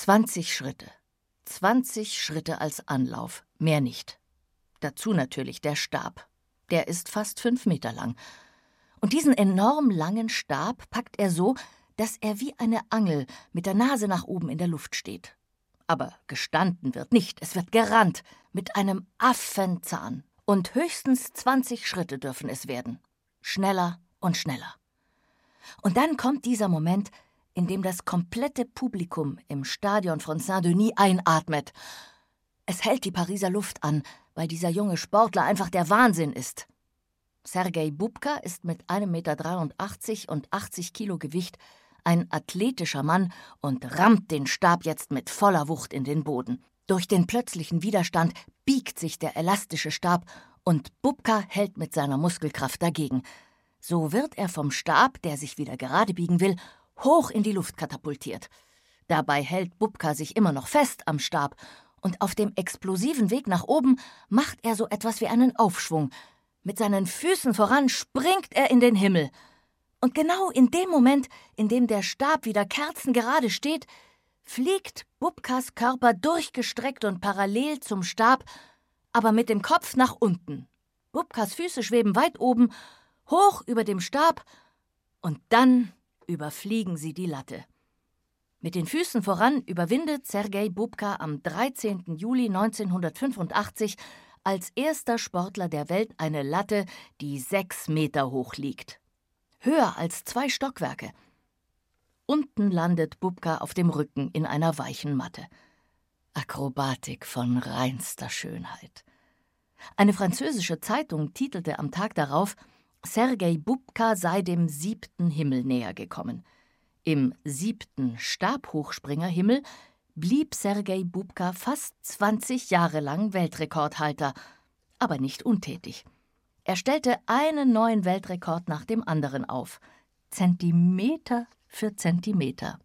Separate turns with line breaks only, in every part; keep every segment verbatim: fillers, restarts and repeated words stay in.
zwanzig Schritte. zwanzig Schritte als Anlauf, mehr nicht. Dazu natürlich der Stab. Der ist fast fünf Meter lang. Und diesen enorm langen Stab packt er so, dass er wie eine Angel mit der Nase nach oben in der Luft steht. Aber gestanden wird nicht, es wird gerannt, mit einem Affenzahn. Und höchstens zwanzig Schritte dürfen es werden. Schneller und schneller. Und dann kommt dieser Moment, in dem das komplette Publikum im Stadion von Saint-Denis einatmet. Es hält die Pariser Luft an, weil dieser junge Sportler einfach der Wahnsinn ist. Sergej Bubka ist mit einem Meter dreiundachtzig und achtzig Kilo Gewicht ein athletischer Mann und rammt den Stab jetzt mit voller Wucht in den Boden. Durch den plötzlichen Widerstand biegt sich der elastische Stab und Bubka hält mit seiner Muskelkraft dagegen. So wird er vom Stab, der sich wieder gerade biegen will, hoch in die Luft katapultiert. Dabei hält Bubka sich immer noch fest am Stab und auf dem explosiven Weg nach oben macht er so etwas wie einen Aufschwung. Mit seinen Füßen voran springt er in den Himmel. Und genau in dem Moment, in dem der Stab wieder kerzengerade steht, fliegt Bubkas Körper durchgestreckt und parallel zum Stab, aber mit dem Kopf nach unten. Bubkas Füße schweben weit oben, hoch über dem Stab, und dann überfliegen sie die Latte. Mit den Füßen voran überwindet Sergej Bubka am dreizehnten Juli neunzehnhundertfünfundachtzig als erster Sportler der Welt eine Latte, die sechs Meter hoch liegt. Höher als zwei Stockwerke. Unten landet Bubka auf dem Rücken in einer weichen Matte. Akrobatik von reinster Schönheit. Eine französische Zeitung titelte am Tag darauf, Sergej Bubka sei dem siebten Himmel näher gekommen. Im siebten Stabhochspringerhimmel blieb Sergej Bubka fast zwanzig Jahre lang Weltrekordhalter, aber nicht untätig. Er stellte einen neuen Weltrekord nach dem anderen auf. Zentimeter für Zentimeter.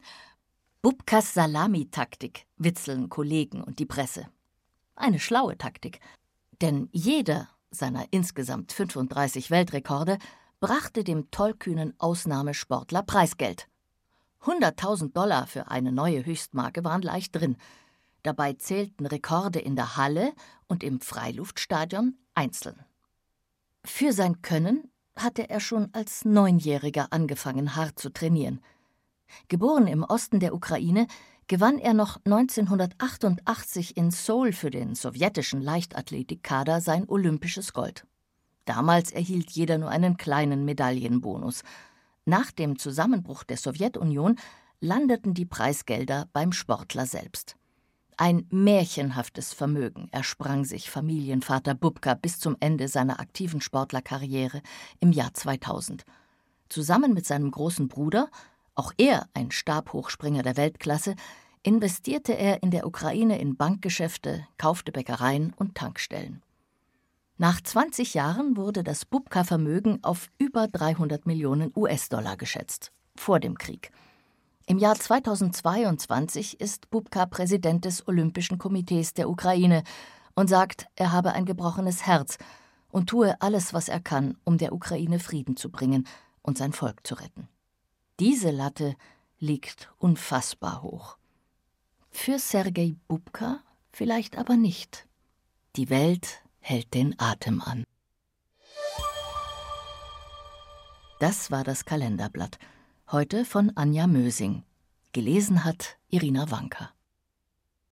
Bubkas Salamitaktik witzeln Kollegen und die Presse. Eine schlaue Taktik, denn jeder seiner insgesamt fünfunddreißig Weltrekorde brachte dem tollkühnen Ausnahmesportler Preisgeld. hunderttausend Dollar für eine neue Höchstmarke waren leicht drin. Dabei zählten Rekorde in der Halle und im Freiluftstadion einzeln. Für sein Können hatte er schon als Neunjähriger angefangen, hart zu trainieren. Geboren im Osten der Ukraine, gewann er noch neunzehnhundertachtundachtzig in Seoul für den sowjetischen Leichtathletikkader sein olympisches Gold. Damals erhielt jeder nur einen kleinen Medaillenbonus. Nach dem Zusammenbruch der Sowjetunion landeten die Preisgelder beim Sportler selbst. Ein märchenhaftes Vermögen ersprang sich Familienvater Bubka bis zum Ende seiner aktiven Sportlerkarriere im Jahr zweitausend. Zusammen mit seinem großen Bruder, auch er ein Stabhochspringer der Weltklasse, investierte er in der Ukraine in Bankgeschäfte, kaufte Bäckereien und Tankstellen. Nach zwanzig Jahren wurde das Bubka-Vermögen auf über dreihundert Millionen U S-Dollar geschätzt, vor dem Krieg. Im Jahr zweitausendzweiundzwanzig ist Bubka Präsident des Olympischen Komitees der Ukraine und sagt, er habe ein gebrochenes Herz und tue alles, was er kann, um der Ukraine Frieden zu bringen und sein Volk zu retten. Diese Latte liegt unfassbar hoch. Für Sergej Bubka vielleicht aber nicht. Die Welt hält den Atem an. Das war das Kalenderblatt. Heute von Anja Mösing. Gelesen hat Irina Wanka.